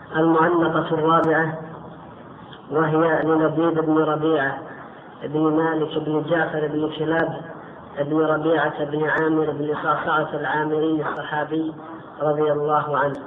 المعلقة الرابعة، وهي للبيد بن ربيعة بن مالك بن جعفر بن كلاب بن ربيعة بن عامر بن صعصعة العامري الصحابي رضي الله عنه.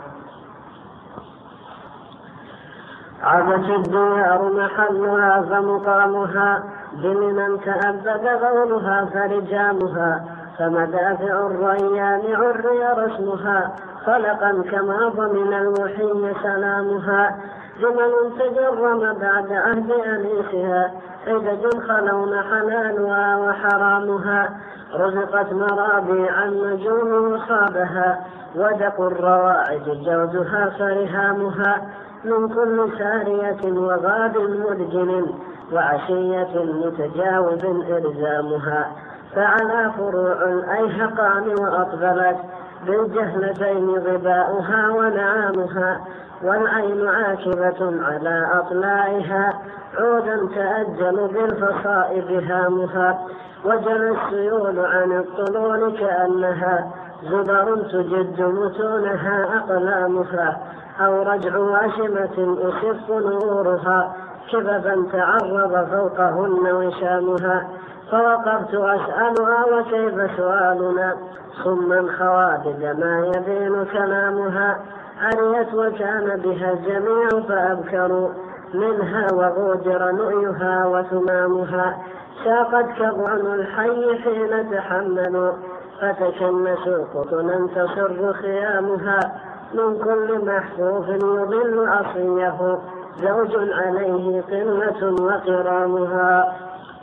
عبت الديار محلها فمقامها، بمنى تأبد غولها فرجامها، فمدافع الريان عري رسمها، خلقا كما ضمن الوحي سلامها، جمل تجرم بعد عهد أنيسها، حجج خلون حلالها وحرامها، رزقت مرابيع النجوم وصابها، ودق الرواعد جودها فرهامها، من كل سارية وغاد مرجل، وعشية متجاوز إرزامها، فعلى فروع الأيهقان وأطبلت، بالجهلتين ظباؤها ونعامها، والعين عاكبة على أطلائها، عودا تأجل بالفصائب هامها، وجل السيول عن الطلول كأنها زبر تجد متونها أقلامها، أو رجع واشمة أسف نورها، كببا تعرض فوقهن وشامها، فوقفت أسألها وكيف سؤالنا، صما خوادد ما يبين كلامها، عريت وكان بها الجميع فأبكروا منها، وغودر نؤيها وثمامها، ساقت كضعن الحي حين تحملوا، فتكنسوا قطنا تصر خيامها، من كل محفوف يضل عصيه، زوج عليه قلة وقرامها،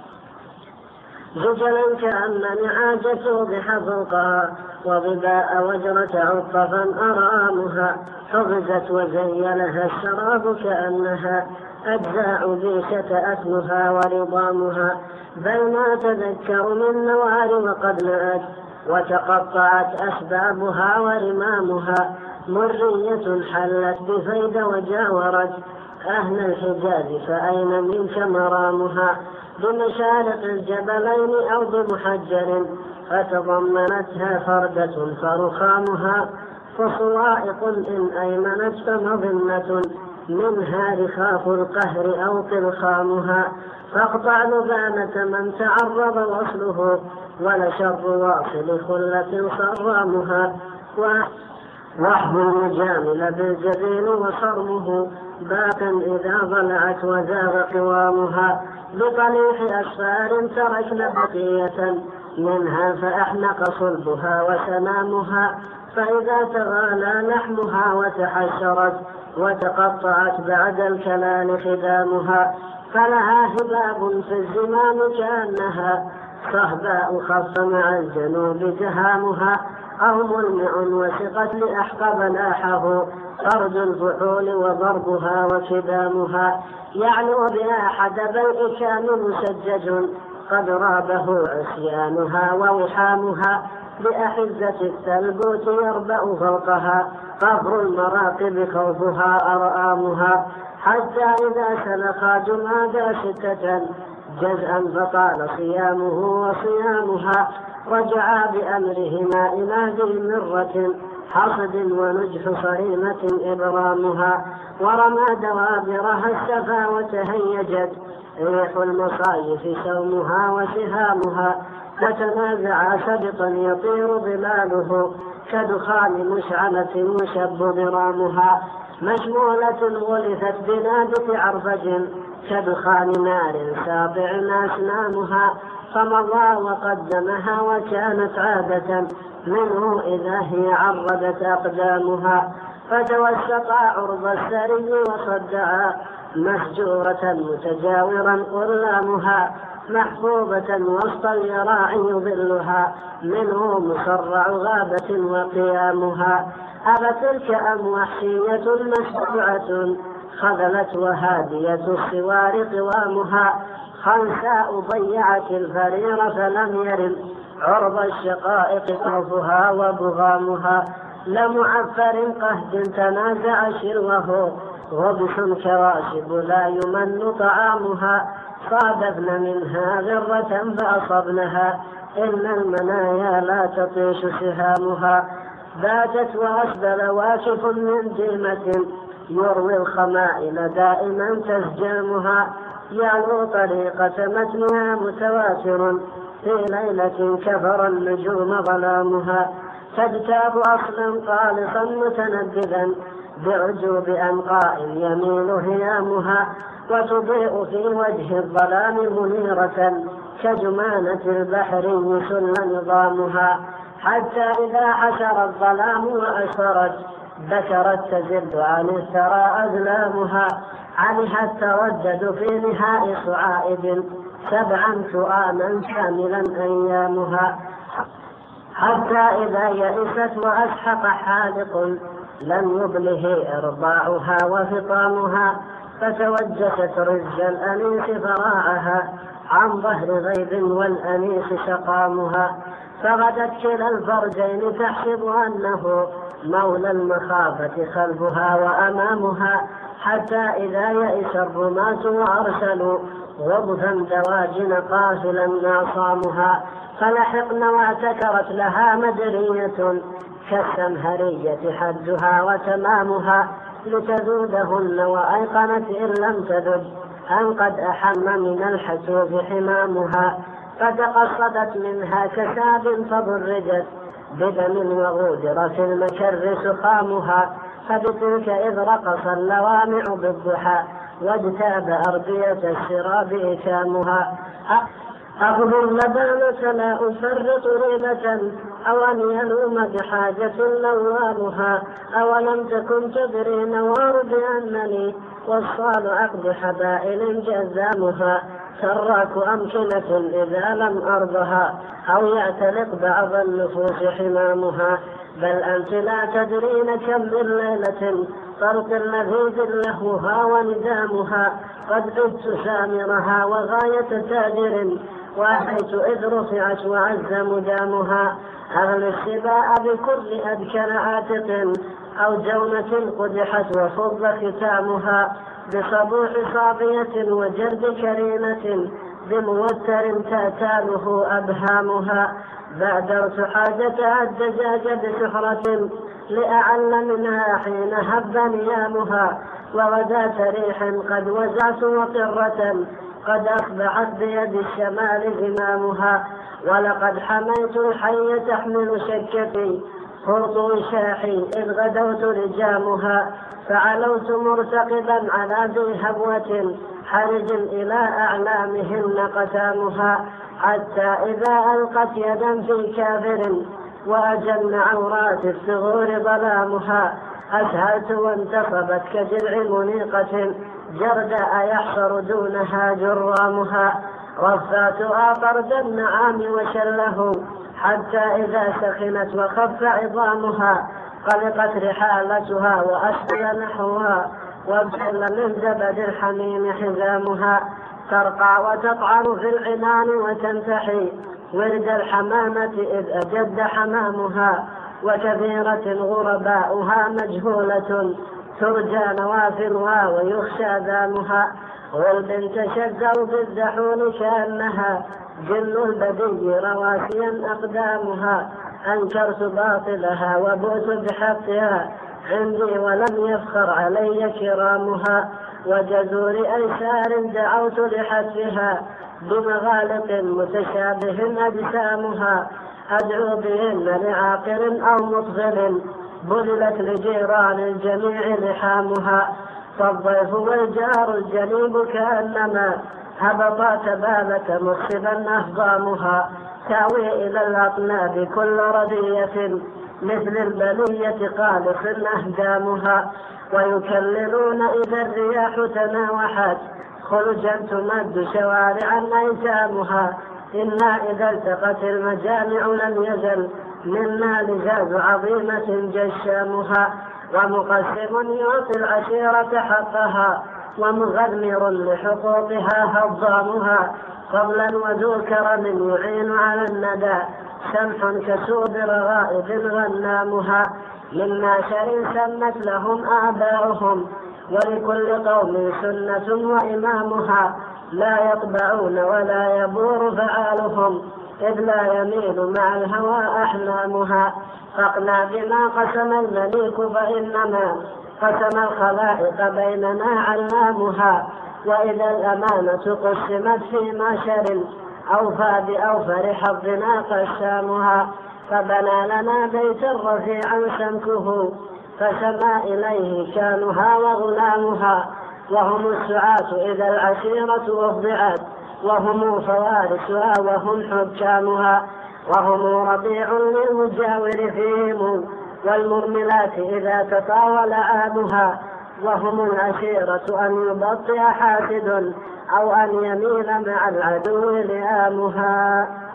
زجلا كأن نعاجة توضح فوقها، وظباء وجرة عطفا أرامها، حفزت وزيلها الشراب كأنها أجزاء بيشة أثمها ورضامها، بل ما تذكر من نوار وقد نأت، وتقطعت أسبابها ورمامها، مرية حلت بفيد وجاورت أهل الحجاز، فأين منك مرامها، بمشارق الجبلين أو بمحجر، فتضمنتها فردة فرخامها، فصوائق إن أيمنت فمظنة، منها رخاف القهر أو طلخامها، فاقطع لبانة من تعرض وصله، ولشر واصل خلة صرامها، واحذو المجامل بالجبين وصرمه، باتا إذا ضلعت وزاغ قوامها، بطليح أسفار تركن بقية منها، فأحنق صلبها وسنامها، فإذا تغالى لحمها وتحشرت، وتقطعت بعد الكلال خدامها، فلها هباب في الزمام كأنها صهباء خف مع الجنوب جهامها، أو ملمع وثقت لأحقب لاحه، أرض الفحول وضربها وكدامها، يعلو بها حدب الإكام مسجج، قد رابه عصيانها ووحامها، بأحزة الثلبوت يربأ فوقها، قبر المراقب خوفها أرآمها، حتى إذا سلخا جمادا ستة جزءا فطال صيامه وصيامها، رجعا بأمرهما إلى ذي مرة حصد ونجح صريمة إبرامها، ورمى دوابرها السفا وتهيجت ريح المصايف سومها وسهامها، فتنازع سبطا يطير ظلاله كدخان مشعلة يشب ضرامها، مشمولة غلثت بنابت عرفج كدخان نار ساطع أسنامها، فمضى وقدمها وكانت عادة منه إذا هي عرضت أقدامها، فتوسطا عرض السري وصدعا مسجورة متجاورا قلامها، محفوظة وسط اليراع ظلها، منه مصرع غابة وقيامها، أفتلك أم وحشية مشبوعة خذلت وهادية السوار قوامها، خنساء ضيعت الفرير فلم يرم عرض الشقائق خوفها وبغامها، لمعفر قهد تنازع شروه غبش كراشب لا يمن طعامها، صادفن منها غرة فأصبنها إن المنايا لا تطيش سهامها، باتت وأسبل واكف من ديمة يروي الخمائل دائما تسجامها، يعلو طريقة متنها متواتر، في ليلة كفر النجوم ظلامها، تجتاب أصلا خالصا متنبذا بعجوب أنقاء يميل هيامها، وتضيء في وجه الظلام منيرة كجمانة البحر يسل نظامها، حتى إذا حشر الظلام وأشرت بشرت تزل عن الثرى أزلامها، عنها التردد في نهاء صعائد 7 تؤاما كاملا أيامها، حتى إذا يئست وأسحق حالق لم يبله إرضاعها وفطامها، فتوجست رج الأنيس فراعها عن ظهر غيب والأنيس سقامها، فغدت كلا الفرجين تحسب أنه مولى المخافة خلفها وأمامها، حتى إذا يئس الرماة وأرسلوا غضفا دواجن قافلا ناصامها، فلحقن واعتكرت لها مدرية كالسمهرية حدها وتمامها، لتذودهن وأيقنت إن لم تذد أن قد أحم من الحسوب حمامها، فتقصدت منها كساب فضرجت بدم وغودر في المكر سخامها، فبتلك إذ رقص اللوامع بالضحى واجتاب أرضية السراب إكامها، أخذ اللبانة لا أفرط ريبة أو أن يلوم بحاجة لوامها، أولم تكن تدري نوار بأنني والصال عقد حبائل جزامها، سراك أمكنة إذا لم أرضها أو يعتلق بعض النفوس حمامها، بل أنت لا تدرين كم من ليلة فرق لذيذ لهوها وندامها، قد عدت سامرها وغاية تاجر وأحيت إذ رفعت وعز مدامها، أغلى السباء بكل أدكن عاتق أو جونة قدحت وفض ختامها، بصبوح صابية وجرد كريمة بموتر تأتاله أبهامها، بادرت حاجتها الدجاج بسحرة لأعل منها حين هب نيامها، وغداة ريح قد وزعت وقرة قد أصبحت بيد الشمال زمامها، ولقد حميت الحي تحمل شكتي خرط وشاحي إذ غدوت لجامها، فعلوت مرتقبا على ذي هبوة حرج إلى أعلامهن قتامها، حتى إذا ألقت يدا في كافر وأجن عورات الثغور ظلامها، أسهلت وانتصبت كجذع منيقة جرداء يحصر دونها جرامها، رفاتها طرد النعام وشله حتى إذا سخنت وخف عظامها، قلقت رحالتها وأسفل نحوها وابتل من زبد الحميم حزامها، ترقى وتطعن في العنان وتنتحي ورد الحمامة إذ أجد حمامها، وكثيرة غرباؤها مجهولة ترجى نوافلها ويخشى دامها، والبنت تشذر بالزحول كأنها جل البدي رواسيا أقدامها، أنكرت باطلها وبؤت بحقها عندي ولم يفخر علي كرامها، وجزور أيسار دعوت لحتفها بمغالق متشابه أجسامها، أدعو بهن لعاقر أو مطفل بذلت لجيران الجميع لحامها، فالضيف والجار الجنيب كأنما هبطا تبالة مصبا أهضامها، تاوي إلى الأطناب كل ردية مثل البلية قالص أهدامها، ويكللون إذا الرياح تناوحت خلجا تمد شوارعا أيتامها، إنا إذا التقت المجامع لم يزل منا لجاز عظيمة جشامها، ومقسم يعطي العشيرة حقها ومغمر لحقوقها هضامها، فضلا وذو كرم يعين على الندى سمح كسود رغائب غنامها، من ناشر سمت لهم آباؤهم ولكل قوم سنة وإمامها، لا يطبعون ولا يبور فعالهم إذ لا يميل مع الهوى أحلامها. فاقنع بما قسم المليك فإنما قسم الخلائق بيننا علامها. وإذا الأمانة قسمت في معشر أوفى بأوفر حظنا قسامها. فبنى لنا بيتا رفيعا سمكه فسمى إليه شانها وغلامها. وهم السعاة إذا العشيرة أفضعت وهم فوارسها وهم حكامها. وهم ربيع للمجاور فيهم والمرملات إذا تطاول عامها. وهم العشيرة أن يبطئ حاسد أو أن يميل مع العدو لئامها.